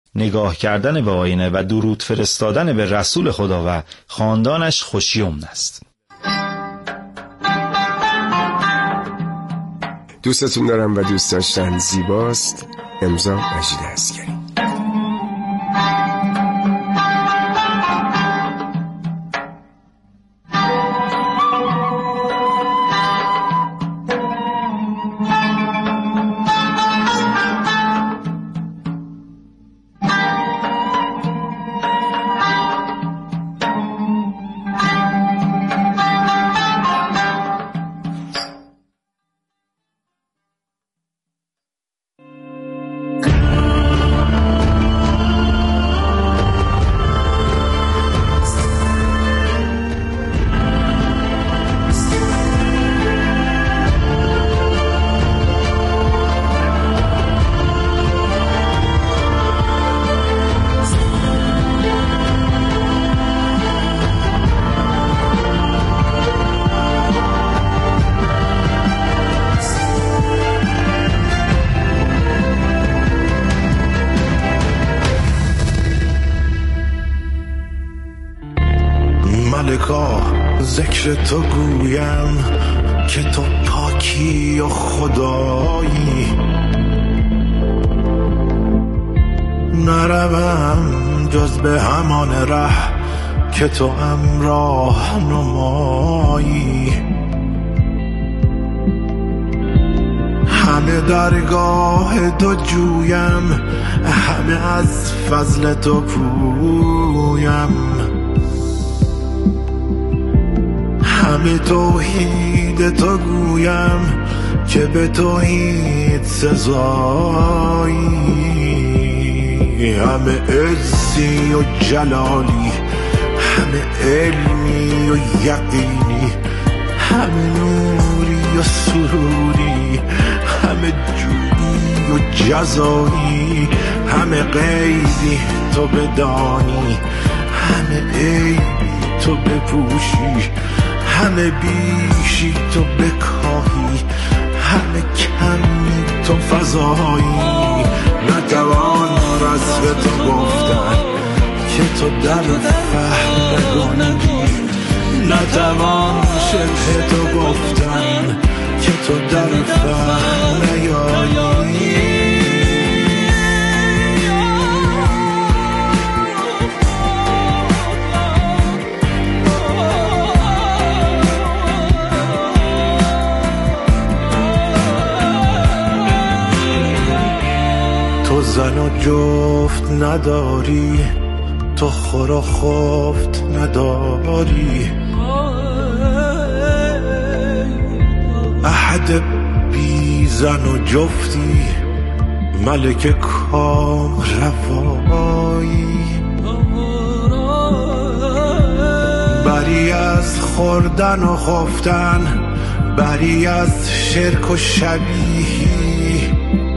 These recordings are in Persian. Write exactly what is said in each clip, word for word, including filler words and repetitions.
نگاه کردن به آینه و درود فرستادن به رسول خدا و خاندانش خوشیومن است. دوستتون دارم و دوست داشتن زیباست. امضا مجید عسگری. ملکا ذکر تو گویم که تو پاکی و خدایی، نروم جز به همان ره که تو امراه نمایی. همه درگاه تو جویم، همه از فضل تو پویم، همه توحید تو گویم که به توحید سزایی. همه عزی و جلالی، همه علمی و یقینی، همه نوری و سروری، همه جودی و جزایی، همه غیبی تو بدانی، همه عیبی تو بپوشی، همه بیشی تو بکاهی، همه کمی تو فضایی. نتوان وصف تو گفتن که تو در فهم نگنجی، نتوان شبه تو گفتن که تو در فهم نیایی. تو زن و جفت نداری، تو خور و خفت نداری، احد بی زن و جفتی، ملک کام روایی. بری از خوردن و خفتن، بری از شرک و شبیهی،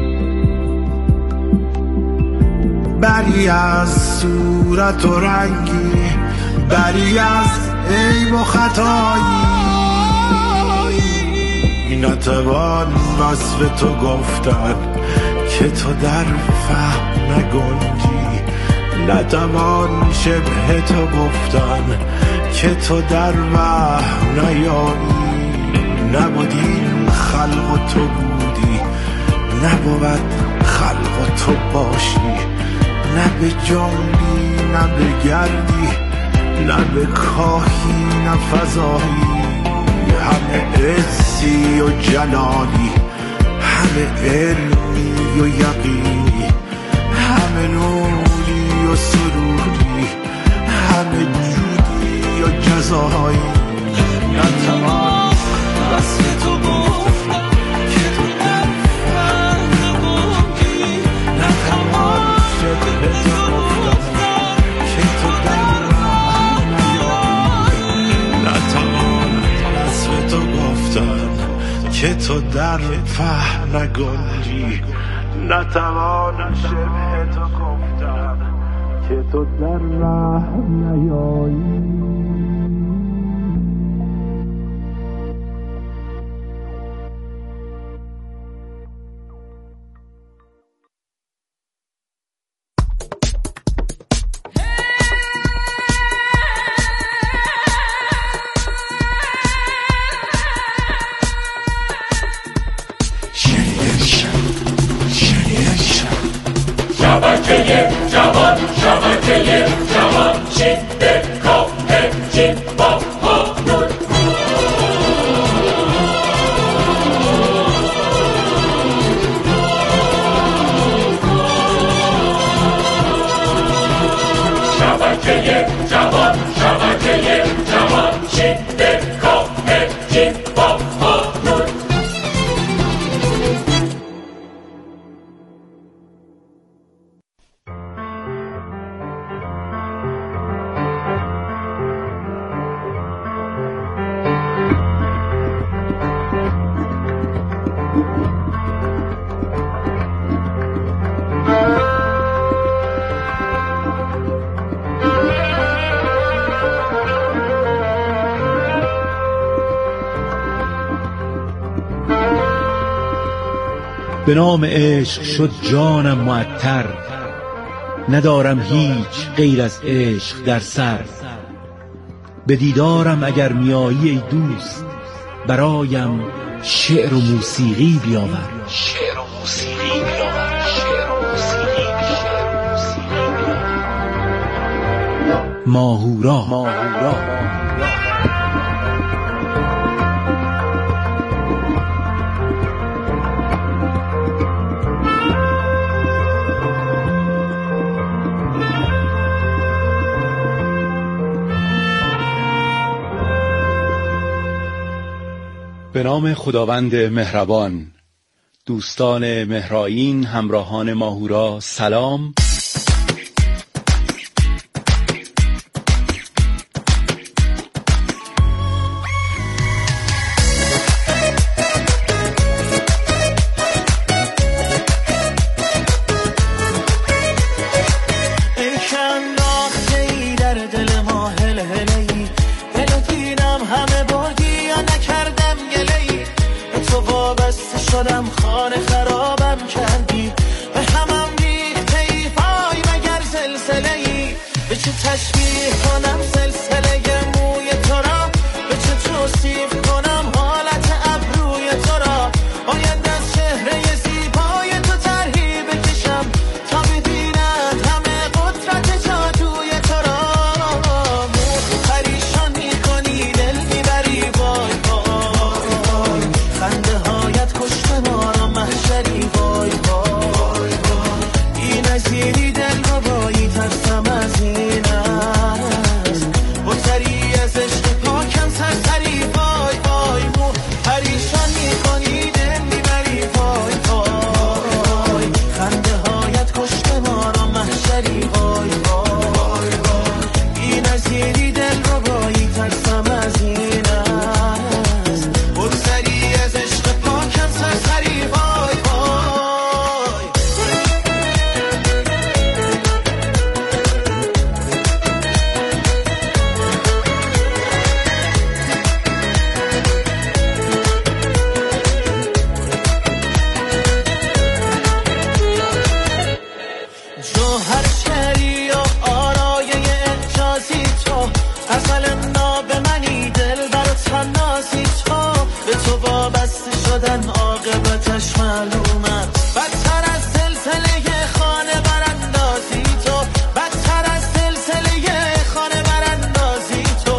بری از صورت و رنگی، بری از عیب و خطایی. نتوان وصف تو گفتن که تو در فهم نگنجی، نتوان شبه تو گفتن که تو در وهم نیایی. نبودیم خلق و تو بودی، نبود خلق و تو باشی، نه به جنبی نه به گردی، نه به کاهی نه فضایی. همه عزی و جلالی، همه علمی و یقینی، همه نوری و سروری، همه جودی و جزایی. نتوان وصف تو گفتن که تو در فهم نگنجی، نتوان شبه تو گفتن که تو در وهم نیایی. نتوان وصف تو گفتن که تو در فهم نگنجی، نتوان شبه تو گفتن که تو در وهم نیایی. شبکه جوان شبکه جوان چین به کاه چین با هانون شبکه جوان شبکه جوان چین به کاه چین با هانون. به نام عشق شد جانم معطر، ندارم هیچ غیر از عشق در سر. به دیدارم اگر میایی ای دوست، برایم شعر و موسیقی بیاور. شعر و موسیقی بیاور. شعر و موسیقی بیاور. ماهورا ماهورا به نام خداوند مهربان. دوستان مهرائین، همراهان ماهورا، سلام. شدم خانه خرابم کردی، به همم ریخته ای پای مگر سلسله ای. به چه تشبیه کنم سلسله موی تو را، به چه توصیف کنم حالت ابروی تو را. باید از چهره زیبای تو طرحی بکشم تا ببینند همه قدرت جادوی تو را. پریشان میکنی دل میبری وای وای، خنده هایت کشته ما را محشری وای وای وای. بی نظیری دل رو بایی ترسم از این است، بگذری از عشق پاکم سرسری وای وای. مو پریشان میکنی دل میبری وای وای، خنده هایت کشته ما را محشری وای وای وای. بی نظیری دل رو بایی ترسم از این است، بگذری از عشق پاکم سرسری وای وای. جوهر شعری و آرایه اعجازی تو، غزل ناب منی دل بر تنازی تو. به تو وابسته شدن عاقبتش معلومه، بدتر از سلسله خانه براندازی تو، بدتر از سلسله خانه براندازی تو.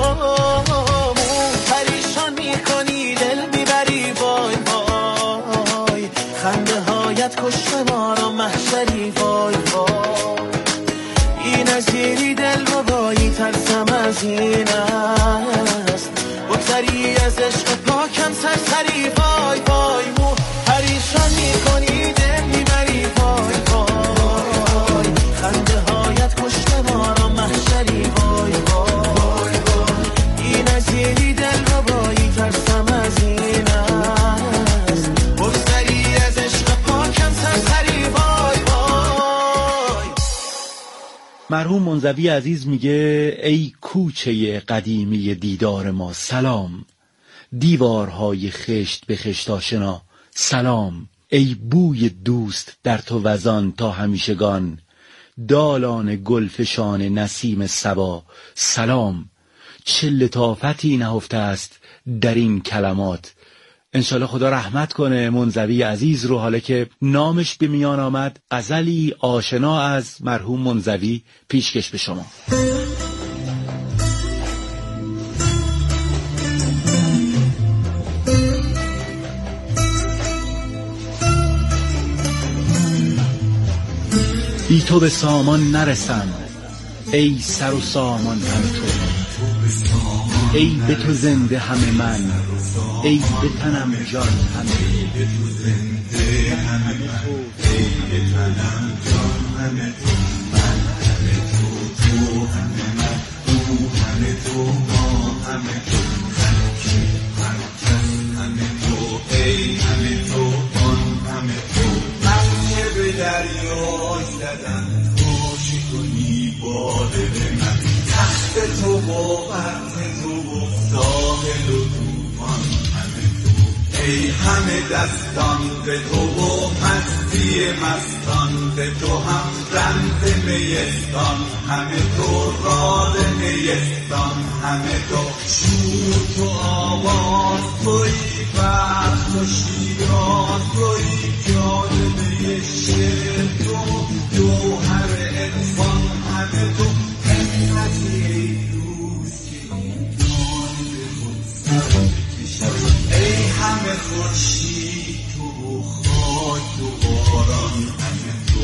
پریشان میکنی دل میبری وای وای، خنده هایت کشته ما را محشری وای وای. این نظیری دل رو بایی ترسم از این است، بگذری از عشق پاکم سرسری وای وای. مو پریشان میکنی دل میبری وای وای، خنده هایت کشته ما را محشری وای وای وای. این نظیری دل رو بایی ترسم از این است، بگذری از عشق پاکم سرسری وای وای. مرحوم منزوی عزیز میگه ای کوچه قدیمی دیدار ما سلام، دیوارهای خشت به خشت آشنا سلام. ای بوی دوست در تو وزان تا همیشگان، دالان گلفشان نسیم صبا سلام. چه لطافتی نهفته است در این کلمات، انشالله خدا رحمت کنه منزوی عزیز رو. حالا که نامش به میان آمد، غزلی آشنا از مرحوم منزوی پیشکش به شما. بی تو به سامان نرسم، ای سر و سامان همه تو، ای به تو زنده همه من، ای به تنم جان همه تو، ای به تنم جان همه تو، من همه تو، تو همه من، تو همه تو، ما همه تو، هرکی هرکس همه تو، ای همه تو، آن همه تو. من که به دریای زدن خوشی کنی باده به من، تخت تو و وقت تو و ساحل و توفان همه تو، ای همه دستان به تو و مستی مستان به تو، هم رمز میستان همه تو، راز نیستان همه تو، شور تو آواز توی، وقت و شیران توی، جاذبه شعر تو، جوهر انسان همه تو، همتی ای دوست که این جان به خود سر بکشد، ای همه خورشید تو و خاک و باران همه تو.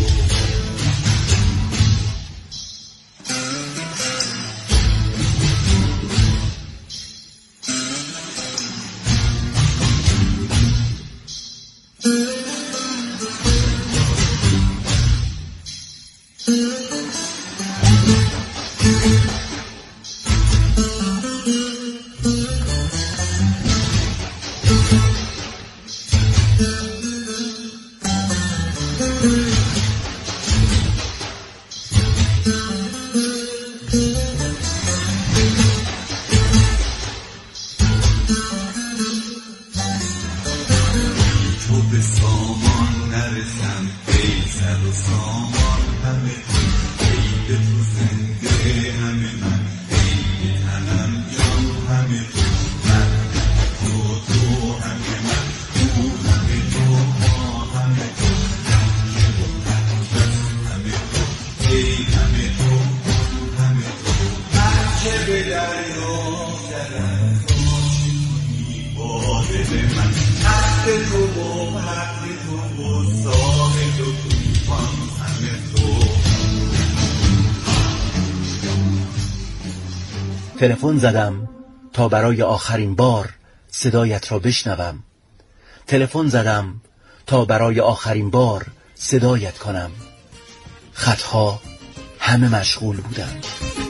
تلفن زدم تا برای آخرین بار صدایت را بشنوم، تلفن زدم تا برای آخرین بار صدایت کنم، خطها همه مشغول بودند.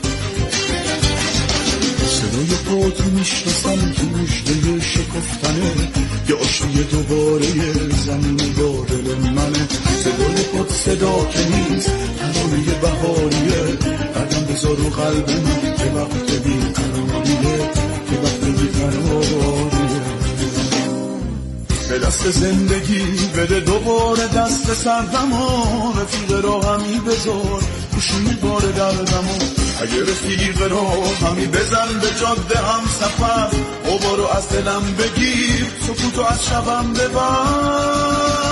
صدای پاتو میشناسم که مژده شکفتنه، یه آشتی دوباره زمین با دل منه، صدای پات صدا که نیست ترانه بهاریه، قدم بذار و قلب من که وقت بیقراریه، که وقت بیقراریه، به دست زندگی بده دوباره دست سردمو، رفیق را همی بذار خوشی بار دردمو، اگه رفیق را همی بزن به جاده هم سفر، غبارو از دلم بگیر سکوتو از شبم ببر.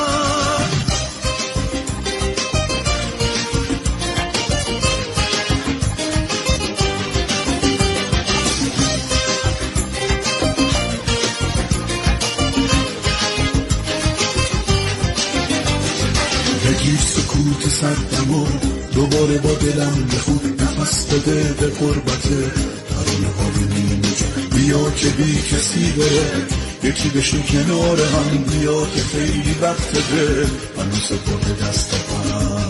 بگیر سکوت سردمو دوباره با دلم بخون، نفس بده به قربته ترانه های نیمه جا، بیا که بی کسی بره یکی بشو کنار هم، بیا که خیلی وقت ده منو سپرده دست هم.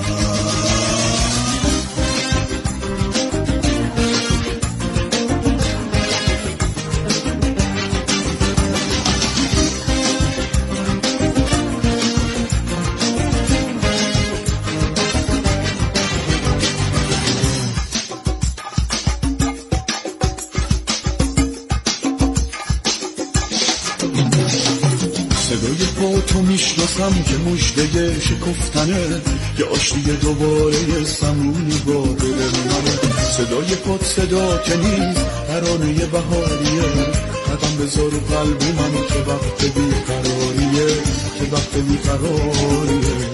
صدای پاتو میشناسم که مژده شکفتنه، یه آشتی دوباره سمونی با دل منه، صدای پات صدا که نیست ترانه بهاریه، قدم بذار رو قلب من که وقت بیقراریه، که وقت بیقراریه.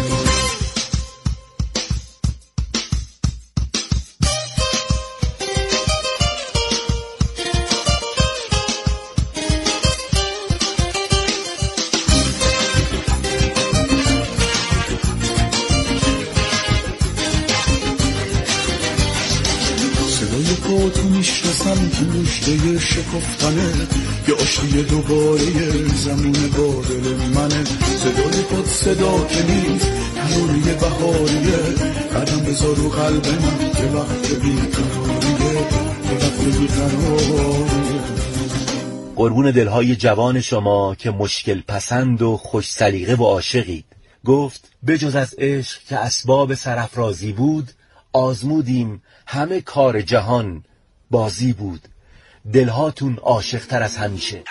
تو میشناسم تو مشته شکفتنه، یه آشتی دوباره زمون با دل منه. صدای خود صدا که نیست تنوری بهاریه، قدم بذار رو قلب من که وقت بیقراریه، که وقت بیقراریه. قربون دلهای جوان شما که مشکل پسند و خوش سلیقه و عاشقید. گفت بجز از عشق که اسباب سرافرازی بود، آزمودیم همه کار جهان بازی بود. دلهاتون عاشق تر از همیشه.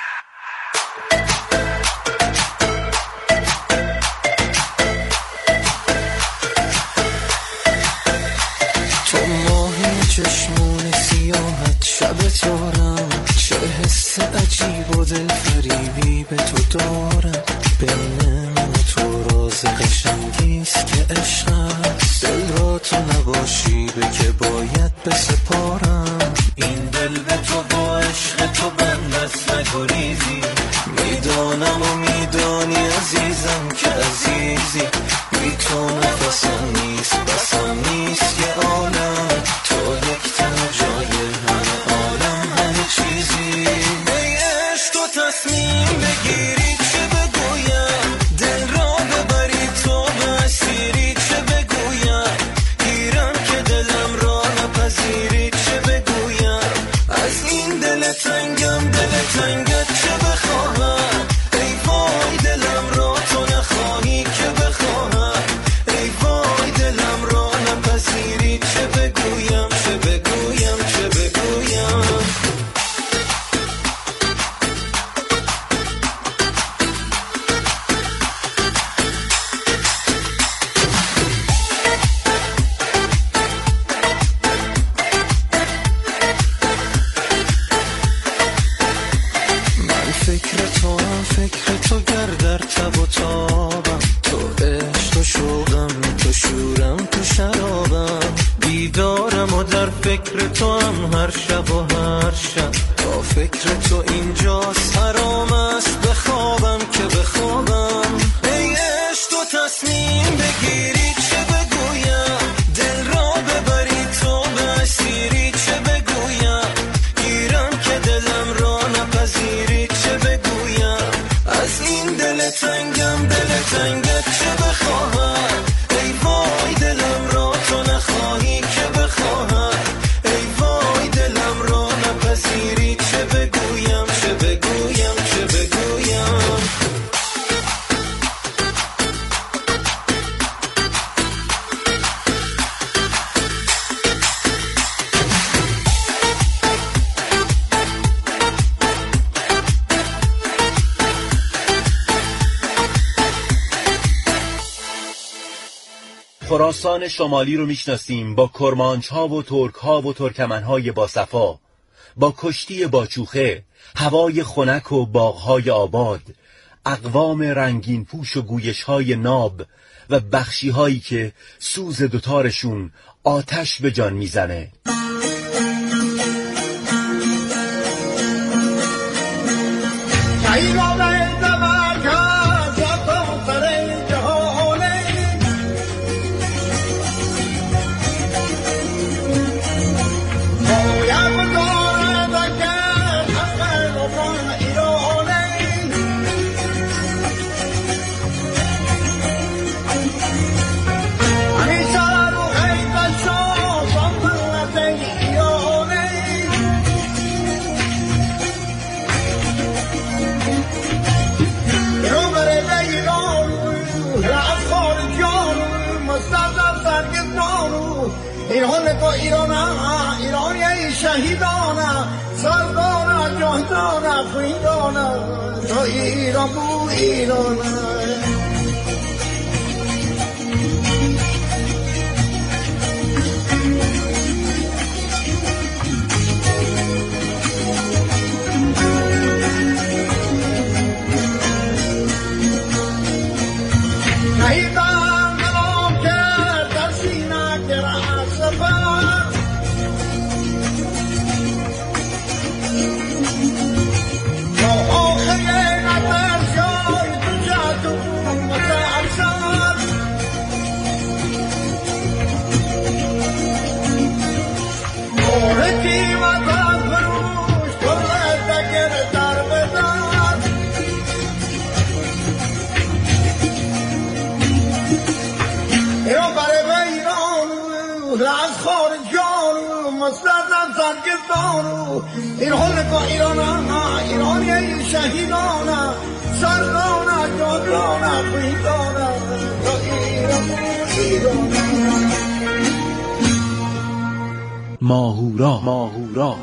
تو ماهی چشمون سیاحت شب تارم، چه حس عجیب و دل فریبی به تو دارم. بین من و تو راز قشنگیست که عشق است، دل را تو نباشی به که باید بسپارم. این دل به تو با عشق تو بندست نگریزی، میدانم و میدانی عزیزم که عزیزی. بی تو نفسم نیست بسم نیست یه عالم، تو یک تنها جای همه عالم همه چیزی. ای عشق تو تصمیم بگیری چه بگویم، دل را ببری تو به اسیری چه بگویم. گیرم که دلم را نپذیری چه بگویم، از این دل تنگم دل تنگت چه بخواهم. ای وای دلم را تو نخواهی که بخواهم، ای وای دلم را نپذیری چه بگویم چه بگویم چه بگویم. فکر تو فکر تو گردر تب و تابم، تو عشق و شوقم تو شورم تو شرابم. بیدارم و در فکر تو هم هر شب و هر شب، تا فکر تو اینجاست حرام است بخوابم که بخوابم. ای عشق تو تصمیم بگیری چه بگویم، دل را ببری تو به اسیری چه بگویم. گیرم که دلم را نپذیری چه بگویم، از این دل تنگم دل تنگت چه بخواهم. ای وای دلم را تو نخواهی که بخواهم، ای وای دلم را نپذیری چه بگویم چه بگویم چه بگویم. خراسان شمالی رو میشناسیم با کرمانچ‌ها و ترک‌ها و ترکمن‌های باصفا، با کشتی باچوخه، هوای خنک و باغ‌های آباد، اقوام رنگین پوش و گویش‌های ناب و بخشی‌هایی که سوز دوتارشون آتش به جان میزنه. ایران تو ایرانه ایرانی شهیدانه سردانه جهدانه فریدانه تو ایران بو ایرانه. بار جانو مستردم سرگستانو این حال با ایرانه ایرانی شهیدانه سردانه جادانه خیدانه تا ایران ایرانه ماهورا ماهورا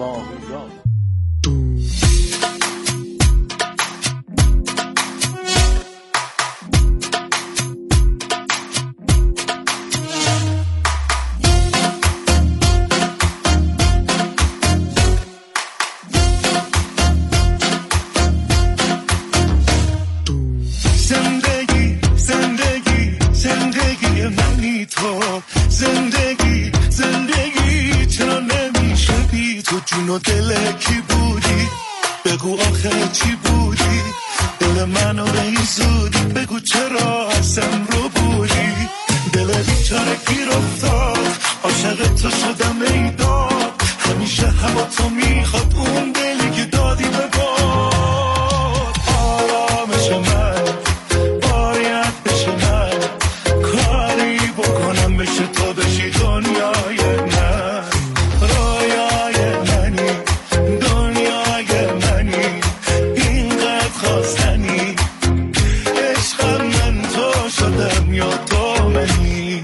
و دل کی بودی بگو آخه چی بودی دل منو به این زودی بگو چرا ازم رو بودی دل بیچاره گیر افتاد عاشق تو شدم ای داد همیشه هوا تو میخواد اون دلی که دادی به باد آرامش من باید بشه من کاری بکنم بشه تو بشی دنیای من رویای منی دنیای منی اینقدر خواستنی عشقم من تو شدم یا تو منی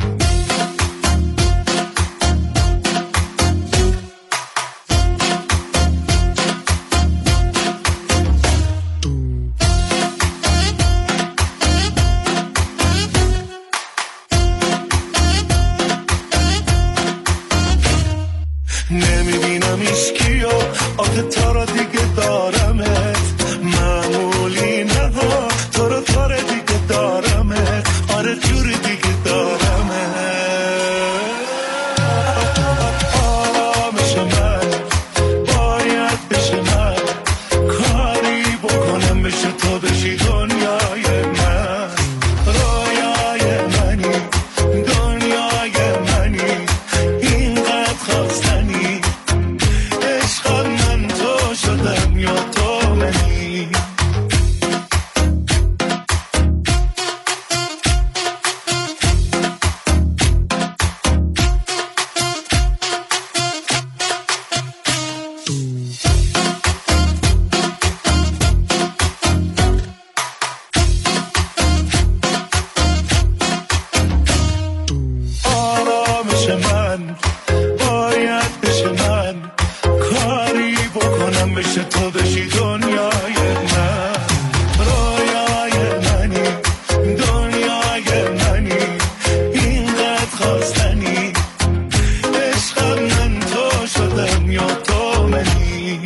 نمیبینم ایشکیو آخه تا را دیگه دارمت معمولی نه ها تو رو کار دیگه دارمت آره جوری دیگه دارمت آرامش من باید بشه من کاری بکنم بشه تو بشی دنیای من رویای منی دنیای منی اینقدر خواستنی عشقم من تو شدم یا تو منی آرامش من باید بشه من کاری بکنم بشه تو بشی دنیای من رویای منی دنیای منی اینقدر خواستنی عشقم من تو شدم یا تو منی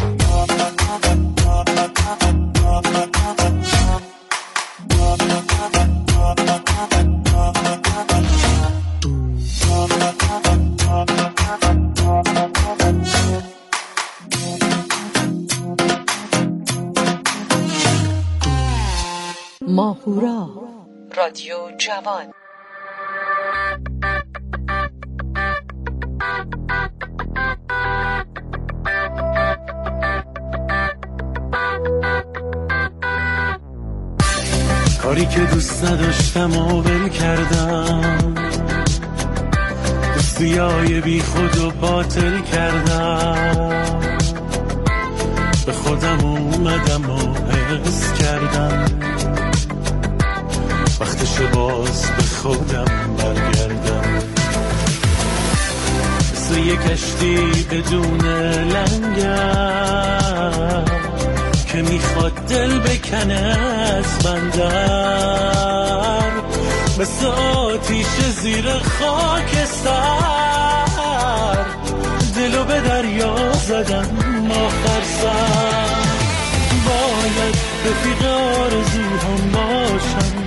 ماهورا رادیو جوان. کاری که دوست نداشتم و ول کردم دوستیای بی خود و باطل کردم به خودم اومدم و حس کردم وقتشو باز به خودم برگردم مثل یک کشتی بدون لنگر که میخواد دل بکنه از بندر مثل آتیش زیر خاکستر دلو به دریا زدم آخر سر باید رفیق آرزوهام باشم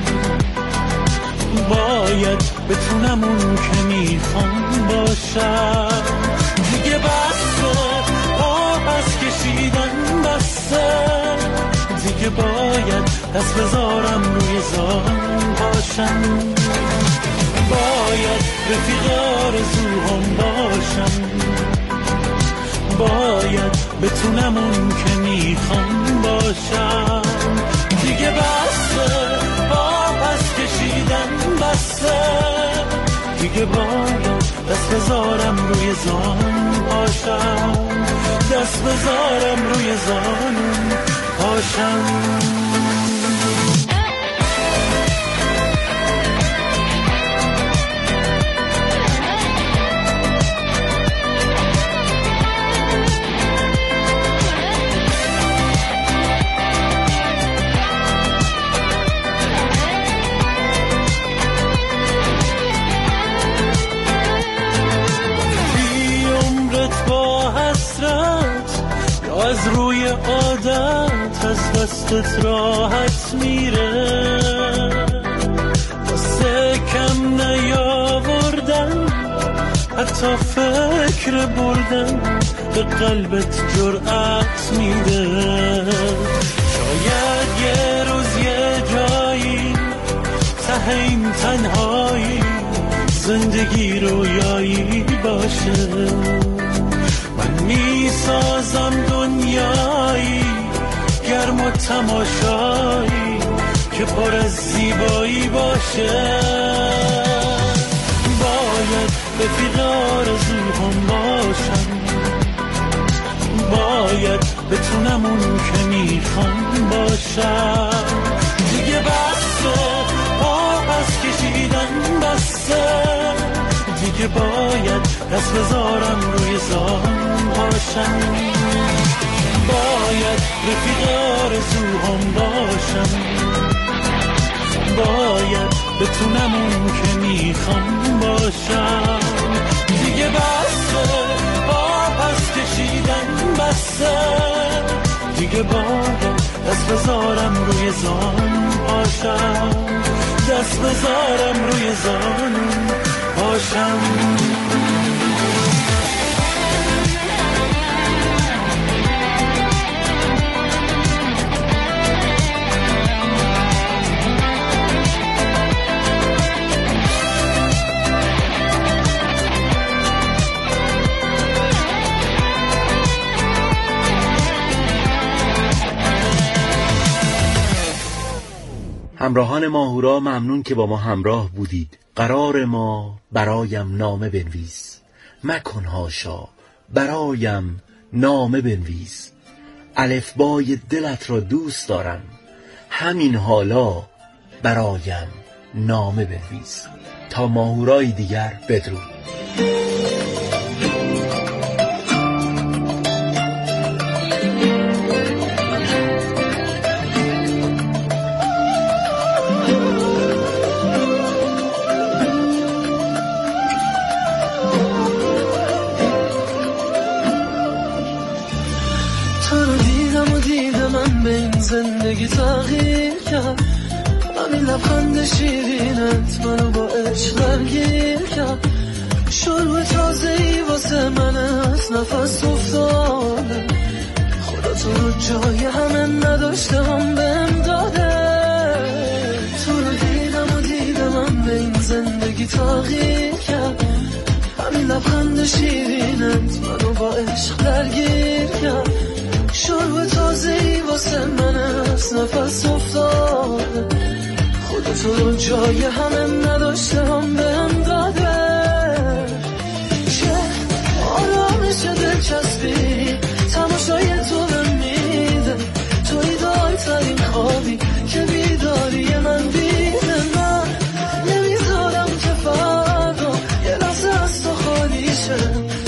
باید بتونم اون که میخوام باشم دیگه بسته آب از کشیدن بسته دیگه باید دست بذارم روی زان باشم باید رفیق آرزوهام باشم باید بتونم اون که میخوام باشم دیگه بسته آب از کشیدن بسته دیگه باید دست دست بذارم روی زان پاشم، دست بذارم روی زان پاشم. از روی عادت از دستت راحت میره، واسه کم نیاوردن حتی فکر بردن به قلبت جرأت میده. شاید یه روز یه جایی ته این تنهایی زندگی رویایی باشه، من میسازم دنیایی گرم و تماشایی که پر از زیبایی باشه. باید رفیق آرزوهام باشم، باید بتونم اون که میخوام باشم. دیگه بسه پا پس کشیدن بسه، دیگه باید دست بذارم روی زان پاشم. باید رفیق آرزوهام باشم، باید بتونم اون که میخوام باشم. دیگه بسه با پس کشیدن بسه، دیگه باید دست بذارم روی زان پاشم، دست بذارم روی زان پاشم. همراهان ماهورا ممنون که با ما همراه بودید. قرار ما برایم نامه بنویس، مکن هاشا برایم نامه بنویس. الفبای دلت را دوست دارم، همین حالا برایم نامه بنویس. تا ماهورای دیگر بدرود. زندگی تغییر کرد، همین لبخند شیرینت منو با عشق درگیر کرد. شروع تازه‌ای واسه من از نفس افتاده، خدا تو رو جای همه نداشته هم بهم داده. تو رو دیدم و دیدم من به این زندگی تغییر کرد، همین لبخند شیرینت منو با عشق درگیر کرد. شروع تازه‌ای واسه من از نفس افتاده، خدا تو رو جای همه نداشته هم بهم داده. چه آرامش دلچسبی تماشای تو بهم میده، توی دای ترین خوابی که بیداری من دیده. من نمیذارم که فردا یه لحظه از تو خالی شه،